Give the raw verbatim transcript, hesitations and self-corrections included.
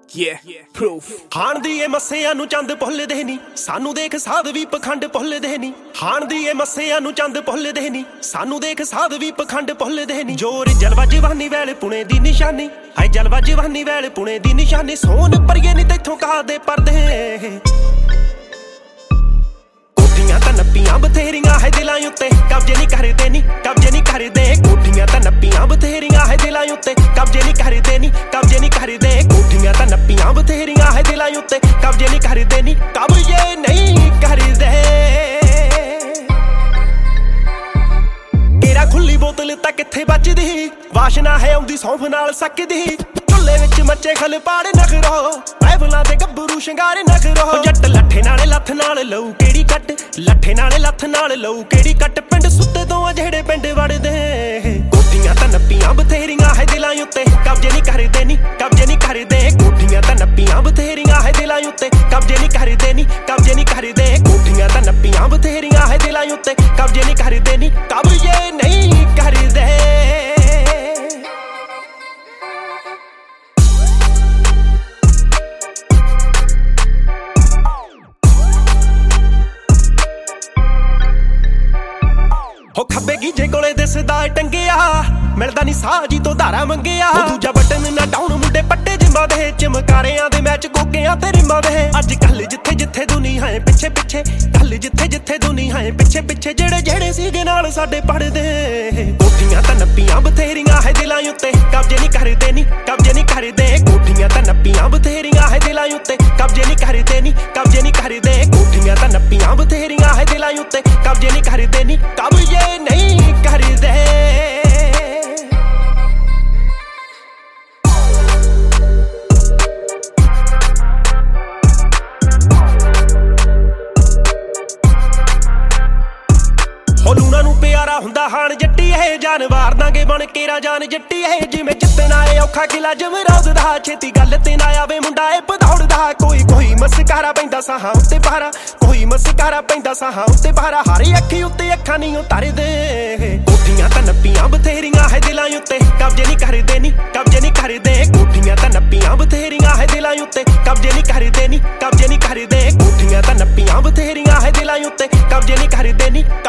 Yeah, proof. ਹਾਣ ਦੀ ਏ ਮੱਸਿਆਂ ਨੂੰ ਚੰਦ ਭੁੱਲਦੇ ਨੀ, ਸਾਨੂੰ ਦੇਖ ਸਾਧ ਵੀ ਪਖੰਡ ਭੁੱਲਦੇ ਨੀ। ਹਾਣ ਦੀ ਏ ਮੱਸਿਆਂ ਨੂੰ ਚੰਦ ਭੁੱਲਦੇ ਨੀ, ਸਾਨੂੰ ਦੇਖ ਸਾਧ ਵੀ ਪਖੰਡ ਭੁੱਲਦੇ ਨੀ। ਜੋਰ ਜਲਵਾ ਜਵਾਨੀ ਵੇਲੇ ਪੁਣੇ ਦੀ ਨਿਸ਼ਾਨੀ, ਹਾਏ ਜਲਵਾ ਜਵਾਨੀ ਵੇਲੇ ਪੁਣੇ ਦੀ ਨਿਸ਼ਾਨੀ। ਸੋਨ ਪਰੀਏ ਨੀ ਤੈਥੋਂ ਕਾਹਦੇ ਪਰਦੇ, ਕੋਠੀਆਂ ਤਾਂ ਨੱਪੀਆਂ ਬਥੇਰੀਆਂ ਹੈ ਦਿਲਾਂ ਉੱਤੇ, ਕਬਜੇ ਨਹੀਂ ਕਰਦੇ ਨੀ, ਕਬਜੇ ਨਹੀਂ ਕਰਦੇ। ਕੋਠੀਆਂ ਤਾਂ ਨੱਪੀਆਂ ਬਥੇਰੀਆਂ ਹੈ ਦਿਲਾਂ ਉੱਤੇ, ਕਬਜੇ ਨਹੀਂ ਕਰਦੇ ਨੀ, ਕਬਜੇ ਨਹੀਂ ਕਰਦੇ। ਕੋਠੀਆਂ ਤਾਂ ਨੱਪੀਆਂ ਬਥੇਰੀਆਂ ਹੈ ਦਿਲਾਂ ਉੱਤੇ, ਕਬਜੇ ਨਹੀਂ ਕਰਦੇ ਨੀ, ਕਬਜੇ ਨਹੀਂ ਕਰਦੇ। ਤੇਰਾ ਖੁੱਲੀ ਬੋਤਲ ਤਾਂ ਕਿੱਥੇ ਬਚਦੀ, ਵਾਸ਼ਨਾ ਹੈ ਆਉਂਦੀ ਸੌਂਫ ਨਾਲ ਸਕਦੀ। ਝੁੱਲੇ ਵਿੱਚ ਮੱਚੇ ਖਲ ਪਾੜੇ ਨਖਰੋ, ਪੈਵਲਾਂ ਦੇ ਗੱਭਰੂ ਸ਼ਿੰਗਾਰੇ ਨਖਰੋ। ਜੱਟ ਲੱਠੇ ਨਾਲ ਲੱਥ ਨਾਲ ਲਊ ਕਿਹੜੀ ਕੱਟ, ਲੱਠੇ ਨਾਲ ਲੱਥ ਨਾਲ ਲਊ ਕਿਹੜੀ ਕੱਟ। ਪਿੰਡ ਸੁੱਤੇ ਤੋਂ ਆ ਜਿਹੜੇ ਪਿੰਡ ਵੜਦੇ, ਕੋਠੀਆਂ ਤਾਂ ਨੱਪੀਆਂ ਬਥੇਰੀਆਂ ਹੈ ਦਿਲਾਂ ਉੱਤੇ, ਕਬਜੇ ਨਹੀਂ ਕਰਦੇ ਨੀ, ਕਬਜੇ ਨਹੀਂ ਕਰਦੇ। ਕੋਠੀਆਂ ਤਾਂ ਨੱਪੀਆਂ ਬਥੇਰੀਆਂ ਹੈ ਦਿਲਾਂ ਉੱਤੇ, ਕਬਜੇ ਨਹੀਂ ਕਰਦੇ ਨੀ, ਕਬਜੇ ਨਹੀਂ ਕਰਦੇ। ਕੋਠੀਆਂ ਤਾਂ ਨੱਪੀਆਂ ਬਥੇਰੀਆਂ ਹੈ ਦਿਲਾਂ ਉੱਤੇ, ਕਬਜੇ ਨਹੀਂ ਕਰਦੇ ਨੀ, ਕਬਜੇ ਨਹੀਂ ਕਰਦੇ। ਹੋ ਖੱਬੇ ਗੀਜੇ ਕੋਲੇ ਦਿਸਦਾ ਟੰਗਿਆ, ਮਿਲਦਾ ਨੀ ਸਾਹ ਜੀ ਤੋਂ ਧਾਰਾ ਮੰਗਿਆ। ਦੂਜਾ ਬਟਨ ਨਾ ਡਾਊਨ ਮੁੰਡੇ ਪੱਟੇ ਜਿੰਮਾਂ ਦੇ, ਚਮਕਾਰਿਆਂ ਦੇ ਮੈਚ ਗੋਗਿਆਂ ਤੇ ਰਿਮਾਂ ਦੇ। ਅੱਜ ਕੱਲ ਜਿੱਥੇ ਜਿੱਥੇ ਦੁਨੀਆ ਹੈ ਪਿੱਛੇ ਪਿੱਛੇ, ਕੱਲ ਜਿੱਥੇ ਜਿੱਥੇ ਦੁਨੀਆ ਹੈ ਪਿੱਛੇ ਪਿੱਛੇ। ਜਿਹੜੇ ਜਿਹੜੇ ਸੀਗੇ ਨਾਲ ਸਾਡੇ ਪੜਦੇ, ਕੋਠੀਆਂ ਤਾਂ ਨੱਪੀਆਂ ਬਥੇਰੀਆਂ ਹੈ ਦਿਲਾਂ ਉੱਤੇ, ਕਬਜੇ ਨਹੀਂ ਕਰਦੇ ਨੀ, ਕਬਜੇ ਨਹੀਂ ਕਰਦੇ। ਕੋਠੀਆਂ ਤਾਂ ਨੱਪੀਆਂ ਬਥੇਰੀਆਂ ਹੈ ਦਿਲਾਂ ਉੱਤੇ, ਕਬਜੇ ਨਹੀਂ ਕਰਦੇ ਨੀ, ਕਬਜੇ ਨਹੀਂ ਕਰਦੇ। ਕੋਠੀਆਂ ਤਾਂ ਨੱਪੀਆਂ ਬਥੇਰੀਆਂ ਹੈ ਦਿਲਾਂ ਉੱਤੇ, ਕਬਜੇ ਨਹੀਂ ਕਰਦੇ ਨੀ, ਕਬਜੇ ਨਹੀਂ ਕਰਦੇ। ਲੂਣਾ ਨੂੰ ਪਿਆਰਾ ਹੁੰਦਾ ਹਾਣ ਜੱਟੀ, ਇਹ ਜਾਨ ਵਾਰ ਦਾਂਗੇ ਬਣ ਕੇ ਰਾਜਾਨ ਜੱਟੀ। ਇਹ ਜਿਵੇਂ ਜਿੱਤਣਾ ਏ ਔਖਾ ਕਿਲਾ ਜਮਰੌਦ ਦਾ, ਛੇਤੀ ਗੱਲ ਤੇ ਨਾ ਆਵੇ ਮੁੰਡਾ ਏ ਭਦੌੜਦਾ। ਕੋਈ ਕੋਈ ਮਸਕਾਰਾ ਪੈਂਦਾ ਸਾਹਾਂ ਉੱਤੇ ਪਹਾਰਾ, ਕੋਈ ਮਸਕਾਰਾ ਪੈਂਦਾ ਸਾਹਾਂ ਉੱਤੇ ਪਹਾਰਾ। ਹਾਰੀ ਅੱਖੀ ਉੱਤੇ ਅੱਖਾਂ ਨਹੀਂ ਉਤਾਰਦੇ, ਕੋਠੀਆਂ ਤਾਂ ਨੱਪੀਆਂ ਬਥੇਰੀਆਂ ਹੈ ਦਿਲਾਂ ਉੱਤੇ, ਕਬਜੇ ਨਹੀਂ ਕਰਦੇ ਨੀ, ਕਬਜੇ ਨਹੀਂ ਕਰਦੇ। ਕੋਠੀਆਂ ਤਾਂ ਨੱਪੀਆਂ ਬਥੇਰੀਆਂ ਹੈ ਦਿਲਾਂ ਉੱਤੇ, ਕਬਜੇ ਨਹੀਂ ਕਰਦੇ ਨੀ, ਕਬਜੇ ਨਹੀਂ ਕਰਦੇ। ਕੋਠੀਆਂ ਤਾਂ ਨੱਪੀਆਂ ਬਥੇਰੀਆਂ ਹੈ ਦਿਲਾਂ ਉੱਤੇ, ਕਬਜੇ ਨਹੀਂ ਕਰਦੇ ਨੀ।